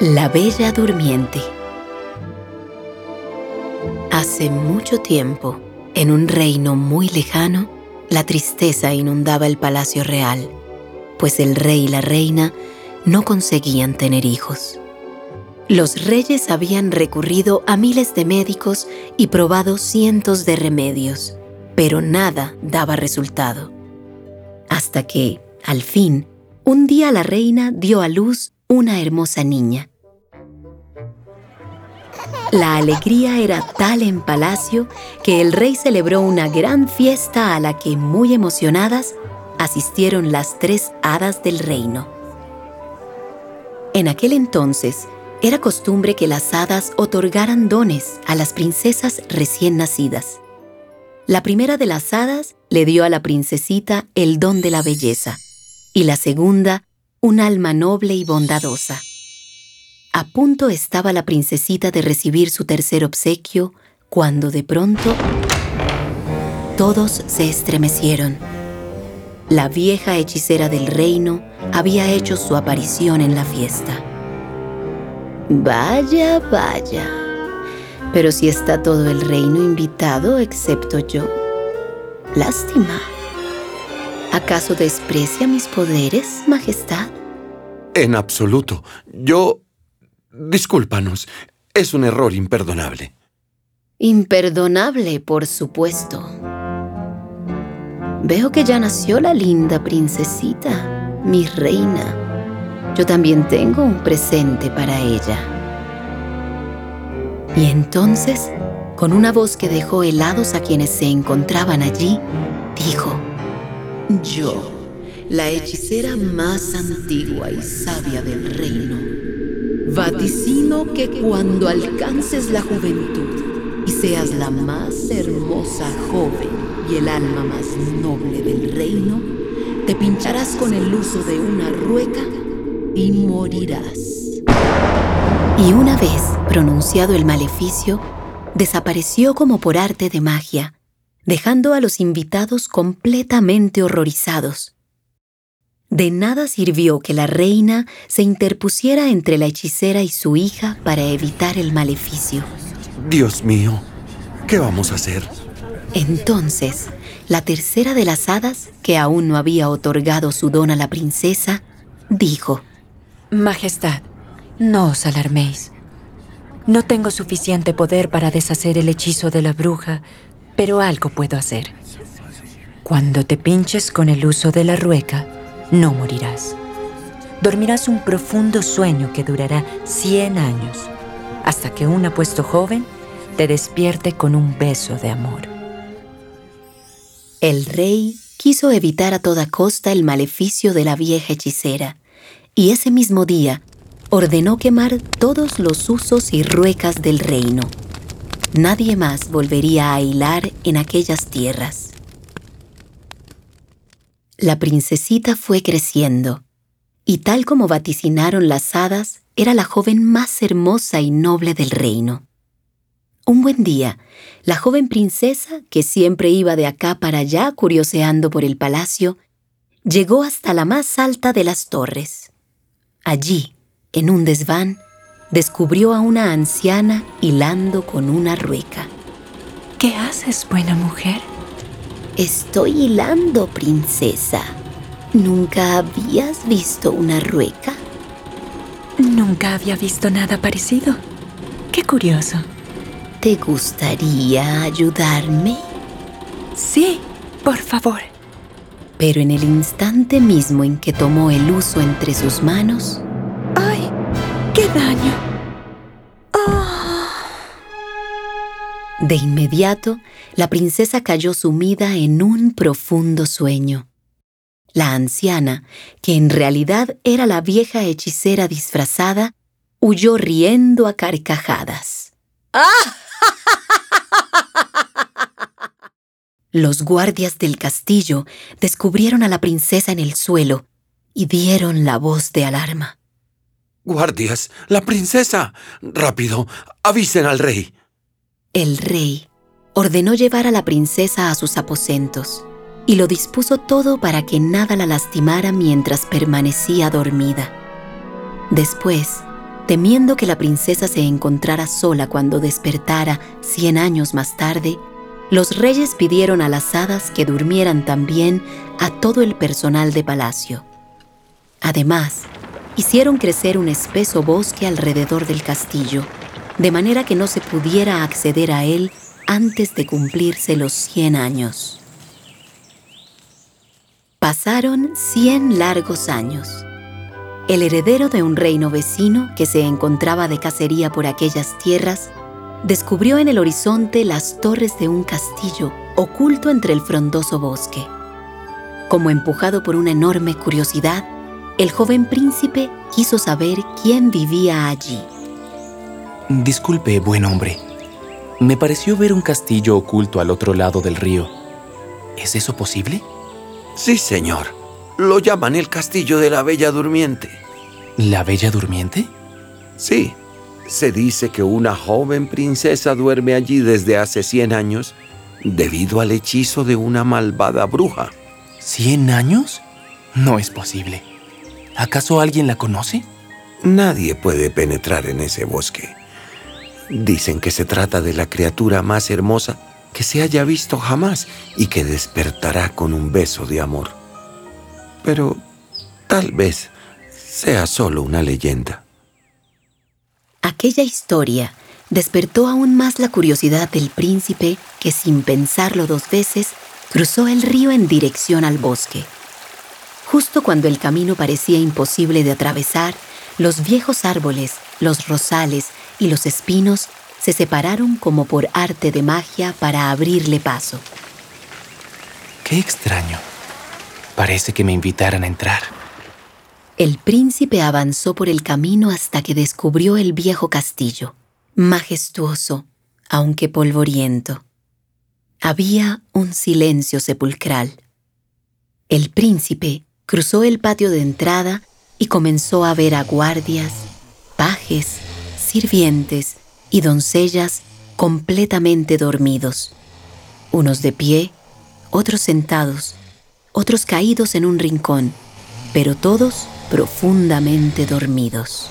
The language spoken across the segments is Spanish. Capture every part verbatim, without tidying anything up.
La Bella Durmiente. Hace mucho tiempo, en un reino muy lejano, la tristeza inundaba el palacio real, pues el rey y la reina no conseguían tener hijos. Los reyes habían recurrido a miles de médicos y probado cientos de remedios, pero nada daba resultado. Hasta que, al fin, un día la reina dio a luz una hermosa niña. La alegría era tal en palacio que el rey celebró una gran fiesta a la que, muy emocionadas, asistieron las tres hadas del reino. En aquel entonces, era costumbre que las hadas otorgaran dones a las princesas recién nacidas. La primera de las hadas le dio a la princesita el don de la belleza y la segunda, un alma noble y bondadosa. A punto estaba la princesita de recibir su tercer obsequio cuando de pronto todos se estremecieron. La vieja hechicera del reino había hecho su aparición en la fiesta. Vaya, vaya. Pero si está todo el reino invitado excepto yo. Lástima. ¿Acaso desprecia mis poderes, Majestad? En absoluto. Yo... Discúlpanos. Es un error imperdonable. Imperdonable, por supuesto. Veo que ya nació la linda princesita, mi reina. Yo también tengo un presente para ella. Y entonces, con una voz que dejó helados a quienes se encontraban allí, dijo: Yo, la hechicera más antigua y sabia del reino, vaticino que cuando alcances la juventud y seas la más hermosa joven y el alma más noble del reino, te pincharás con el uso de una rueca y morirás. Y una vez pronunciado el maleficio, desapareció como por arte de magia, dejando a los invitados completamente horrorizados. De nada sirvió que la reina se interpusiera entre la hechicera y su hija para evitar el maleficio. Dios mío, ¿qué vamos a hacer? Entonces, la tercera de las hadas, que aún no había otorgado su don a la princesa, dijo: Majestad, no os alarméis. No tengo suficiente poder para deshacer el hechizo de la bruja, pero algo puedo hacer. Cuando te pinches con el uso de la rueca, no morirás. Dormirás un profundo sueño que durará cien años, hasta que un apuesto joven te despierte con un beso de amor. El rey quiso evitar a toda costa el maleficio de la vieja hechicera, y ese mismo día ordenó quemar todos los usos y ruecas del reino. Nadie más volvería a hilar en aquellas tierras. La princesita fue creciendo, y tal como vaticinaron las hadas, era la joven más hermosa y noble del reino. Un buen día, la joven princesa, que siempre iba de acá para allá curioseando por el palacio, llegó hasta la más alta de las torres. Allí, en un desván, descubrió a una anciana hilando con una rueca. ¿Qué haces, buena mujer? Estoy hilando, princesa. ¿Nunca habías visto una rueca? Nunca había visto nada parecido. ¡Qué curioso! ¿Te gustaría ayudarme? Sí, por favor. Pero en el instante mismo en que tomó el uso entre sus manos... ¡Ay! ¡Qué daño! ¡Oh! De inmediato, la princesa cayó sumida en un profundo sueño. La anciana, que en realidad era la vieja hechicera disfrazada, huyó riendo a carcajadas. ¡Ah! Los guardias del castillo descubrieron a la princesa en el suelo y dieron la voz de alarma. ¡Guardias! ¡La princesa! ¡Rápido! ¡Avisen al rey! El rey ordenó llevar a la princesa a sus aposentos y lo dispuso todo para que nada la lastimara mientras permanecía dormida. Después, Temiendo que la princesa se encontrara sola cuando despertara cien años más tarde, los reyes pidieron a las hadas que durmieran también a todo el personal de palacio. Además, hicieron crecer un espeso bosque alrededor del castillo, de manera que no se pudiera acceder a él antes de cumplirse los cien años. Pasaron cien largos años. El heredero de un reino vecino que se encontraba de cacería por aquellas tierras descubrió en el horizonte las torres de un castillo oculto entre el frondoso bosque. Como empujado por una enorme curiosidad, el joven príncipe quiso saber quién vivía allí. Disculpe, buen hombre. Me pareció ver un castillo oculto al otro lado del río. ¿Es eso posible? Sí, señor. Lo llaman el Castillo de la Bella Durmiente. ¿La Bella Durmiente? Sí. Se dice que una joven princesa duerme allí desde hace cien años debido al hechizo de una malvada bruja. ¿Cien años? No es posible. ¿Acaso alguien la conoce? Nadie puede penetrar en ese bosque. Dicen que se trata de la criatura más hermosa que se haya visto jamás y que despertará con un beso de amor. Pero tal vez sea solo una leyenda. Aquella historia despertó aún más la curiosidad del príncipe, que sin pensarlo dos veces cruzó el río en dirección al bosque. Justo cuando el camino parecía imposible de atravesar, los viejos árboles, los rosales y los espinos se separaron como por arte de magia para abrirle paso. ¡Qué extraño! Parece que me invitaran a entrar. El príncipe avanzó por el camino hasta que descubrió el viejo castillo, majestuoso, aunque polvoriento. Había un silencio sepulcral. El príncipe cruzó el patio de entrada y comenzó a ver a guardias, pajes, sirvientes y doncellas completamente dormidos. Unos de pie, otros sentados, otros caídos en un rincón, pero todos profundamente dormidos.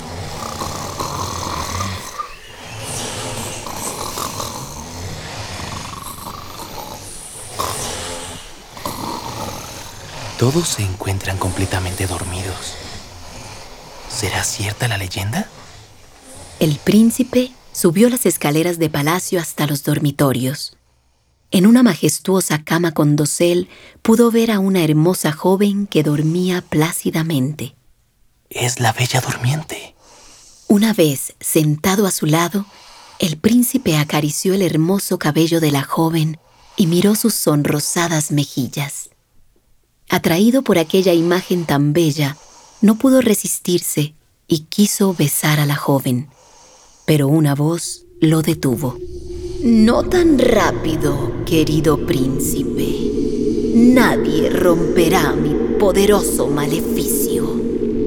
Todos se encuentran completamente dormidos. ¿Será cierta la leyenda? El príncipe subió las escaleras de palacio hasta los dormitorios. En una majestuosa cama con dosel pudo ver a una hermosa joven que dormía plácidamente. Es la Bella Durmiente. Una vez sentado a su lado, el príncipe acarició el hermoso cabello de la joven y miró sus sonrosadas mejillas. Atraído por aquella imagen tan bella, no pudo resistirse y quiso besar a la joven, pero una voz lo detuvo. No tan rápido, querido príncipe. Nadie romperá mi poderoso maleficio.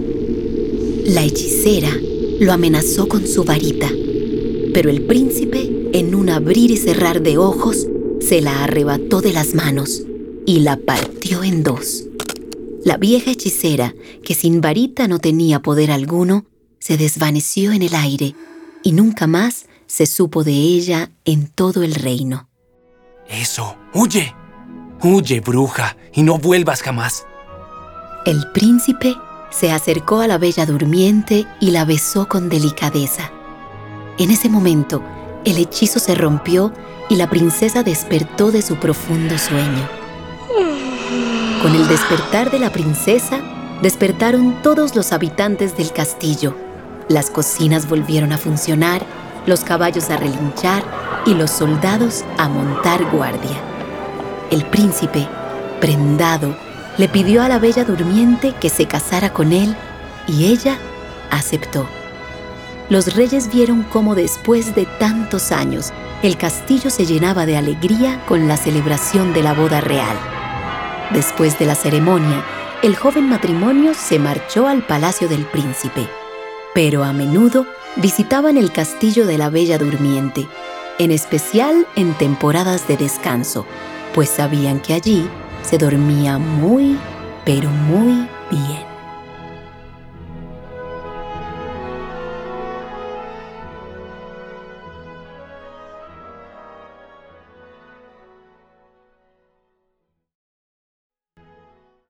La hechicera lo amenazó con su varita, pero el príncipe, en un abrir y cerrar de ojos, se la arrebató de las manos y la partió en dos. La vieja hechicera, que sin varita no tenía poder alguno, se desvaneció en el aire y nunca más se supo de ella en todo el reino. ¡Eso! ¡Huye! ¡Huye, bruja! Y no vuelvas jamás. El príncipe se acercó a la Bella Durmiente y la besó con delicadeza. En ese momento, el hechizo se rompió y la princesa despertó de su profundo sueño. Con el despertar de la princesa, despertaron todos los habitantes del castillo. Las cocinas volvieron a funcionar, los caballos a relinchar y los soldados a montar guardia. El príncipe, prendado, le pidió a la Bella Durmiente que se casara con él y ella aceptó. Los reyes vieron cómo después de tantos años el castillo se llenaba de alegría con la celebración de la boda real. Después de la ceremonia, el joven matrimonio se marchó al palacio del príncipe, pero a menudo visitaban el castillo de la Bella Durmiente, en especial en temporadas de descanso, pues sabían que allí se dormía muy, pero muy bien.